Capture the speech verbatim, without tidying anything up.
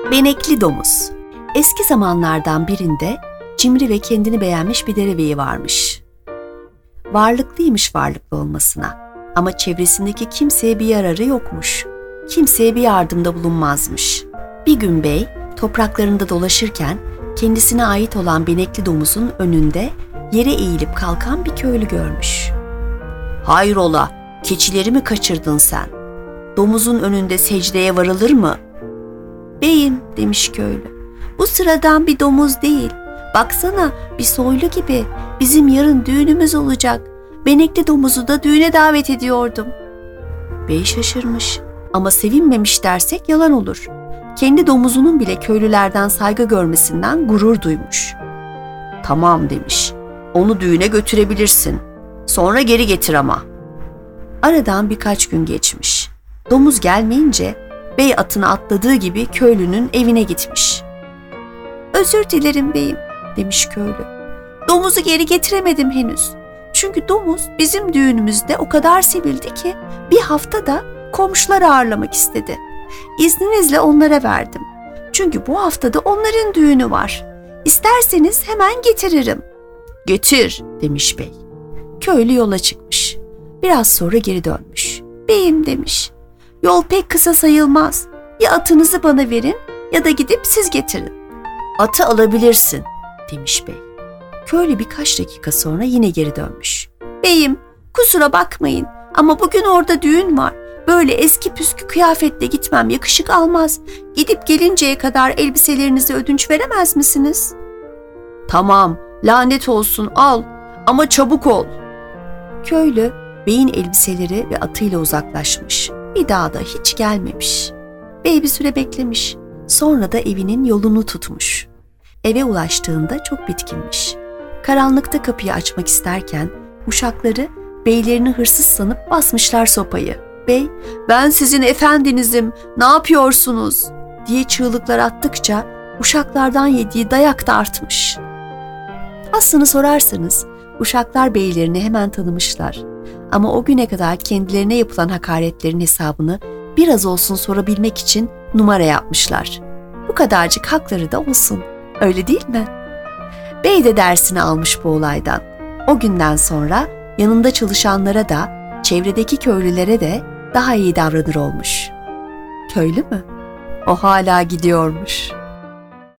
Benekli domuz. Eski zamanlardan birinde cimri ve kendini beğenmiş bir derebeyi varmış. Varlıklıymış varlıklı olmasına ama çevresindeki kimseye bir yararı yokmuş. Kimseye bir yardımda bulunmazmış. Bir gün bey topraklarında dolaşırken kendisine ait olan benekli domuzun önünde yere eğilip kalkan bir köylü görmüş. "Hayrola, keçileri mi kaçırdın sen? Domuzun önünde secdeye varılır mı?" "Beyim," demiş köylü, "bu sıradan bir domuz değil. Baksana, bir soylu gibi. Bizim yarın düğünümüz olacak. Benekli domuzu da düğüne davet ediyordum." Bey şaşırmış ama sevinmemiş dersek yalan olur. Kendi domuzunun bile köylülerden saygı görmesinden gurur duymuş. "Tamam," demiş, "onu düğüne götürebilirsin. Sonra geri getir ama." Aradan birkaç gün geçmiş. Domuz gelmeyince bey atına atladığı gibi köylünün evine gitmiş. "Özür dilerim beyim," demiş köylü. "Domuzu geri getiremedim henüz. Çünkü domuz bizim düğünümüzde o kadar sevildi ki bir hafta da komşular ağırlamak istedi. İzninizle onlara verdim. Çünkü bu haftada onların düğünü var. İsterseniz hemen getiririm." "Getir," demiş bey. Köylü yola çıkmış. Biraz sonra geri dönmüş. "Beyim," demiş, "yol pek kısa sayılmaz. Ya atınızı bana verin ya da gidip siz getirin." "Atı alabilirsin," demiş bey. Köylü birkaç dakika sonra yine geri dönmüş. "Beyim, kusura bakmayın ama bugün orada düğün var. Böyle eski püskü kıyafetle gitmem yakışık almaz. Gidip gelinceye kadar elbiselerinizi ödünç veremez misiniz?" "Tamam, lanet olsun, al ama çabuk ol." Köylü beyin elbiseleri ve atıyla uzaklaşmış. Bir daha da hiç gelmemiş. Bey bir süre beklemiş. Sonra da evinin yolunu tutmuş. Eve ulaştığında çok bitkinmiş. Karanlıkta kapıyı açmak isterken uşakları beylerini hırsız sanıp basmışlar sopayı. Bey, "Ben sizin efendinizim, ne yapıyorsunuz?" diye çığlıklar attıkça uşaklardan yediği dayak da artmış. Aslını sorarsanız uşaklar beylerini hemen tanımışlar. Ama o güne kadar kendilerine yapılan hakaretlerin hesabını biraz olsun sorabilmek için numara yapmışlar. Bu kadarcık hakları da olsun, öyle değil mi? Bey de dersini almış bu olaydan. O günden sonra yanında çalışanlara da, çevredeki köylülere de daha iyi davranır olmuş. Köylü mü? O hala gidiyormuş.